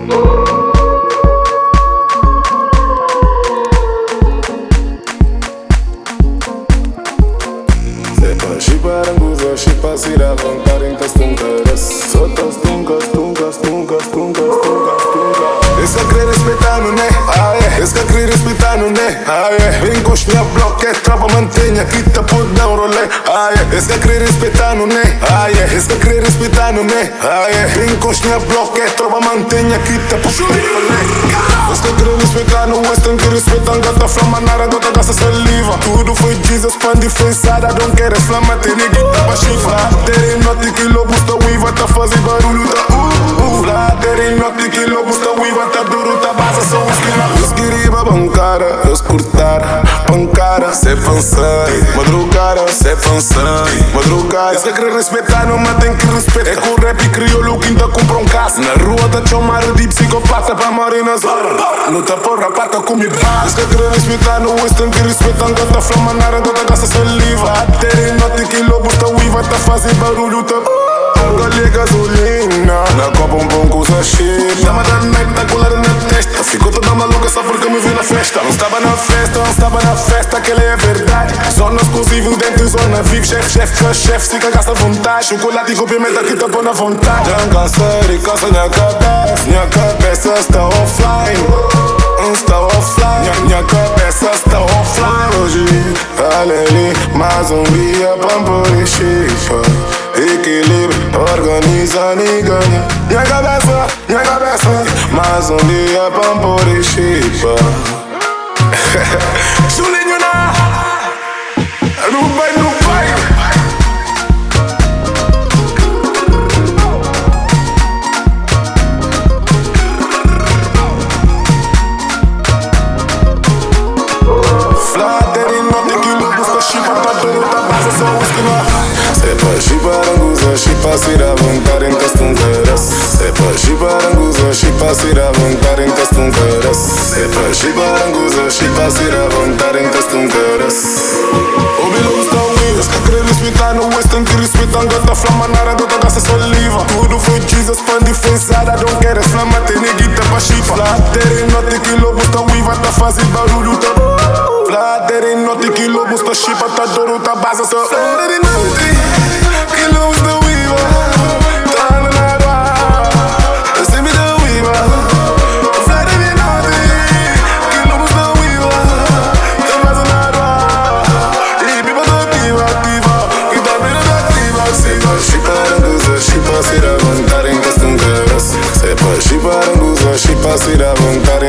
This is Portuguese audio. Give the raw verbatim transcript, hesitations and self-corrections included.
Shiparanguza, shipasira, vantarintas tuncaras. Sotas tuncas, tuncas, tuncas, tuncas, tuncas, tuncas. Esse que querer respeitar, não é? Ah, é. Esse que querer respeitar, não é? Ah, é. Vem com os minha bloco, é tropa, mantenha aqui, tá por dar um rolê. Ah, é. Esse que querer respeitar, não é? Ah, é. Esse que querer respeitar, não é? Ah, é. Vem com os minha bloco, é tropa, mantenha aqui, tá por dar um rolê. Esse que querer respeitar, não é? Tem que respeitar, gata, flama, nada, gata, gasta saliva. Tudo foi Jesus, pan defensada, don't querer flama, tem ninguém tá pra chifrar. Terem noite que lobos tá uiva, tá fazendo barulho, tá uh, uh. Lá, terem noite que lobos tá uiva, tá duro, tá basa, só os que não. Os queriba bancara, os curtar, pancara, se avançar. Madrugada, se avançar. Madrugada, se quer respeitar, não mas tem que respeitar. É com rap e crioulo que ainda compra um caso. Na rua tá chamado de psicopata pra morir nas horas. Luta por rapata com mi paz. Se quer respeitar, não é tem que respeitar. Gata flama, nada, gata gasta saliva. Terem noite que lobo tá uiva, tá fazendo barulho, tá Galinha gasolina, na copa um bom com sachê. Dama da night, tá colada na testa. Ficou toda maluca só porque me viu na festa. Não estava na festa, não estava na festa, aquela é a verdade. Zona exclusivo dentro, zona V I P. Chefe, chefe, chefe, se cagaste à vontade. Chocolate com pimenta que tá bom na vontade. Já cansei e cansa minha cabeça. Minha cabeça está offline. Está offline, minha cabeça está offline. Hoje, alele, mais um dia pra pôr chipa. Equilíbrio, organiza e ganha. Minha cabeça, minha cabeça. Mais um dia pra pôr chipa. Julinho na no pai, no pai. Shipa sira vantar em castuncaras. Sepa shiparanguza, shipa sira vantar em castuncaras. Sepa shiparanguza, shipa sira vantar em castuncaras. O bilo está unido, se quer respeitar, não é tem que respeitar. Gata flama, nada, gata gasta saliva. Tudo foi Jesus, pan defensada, don't querer flama, tem neguita pra chipa. Lá, terem noite que lobo está uiva, tá fazendo barulho, tá lá, terem noite que lobo está chipa, tá duro, tá basa, só terem noite que lobo está uiva. Shiparanguza, shipa sira vantar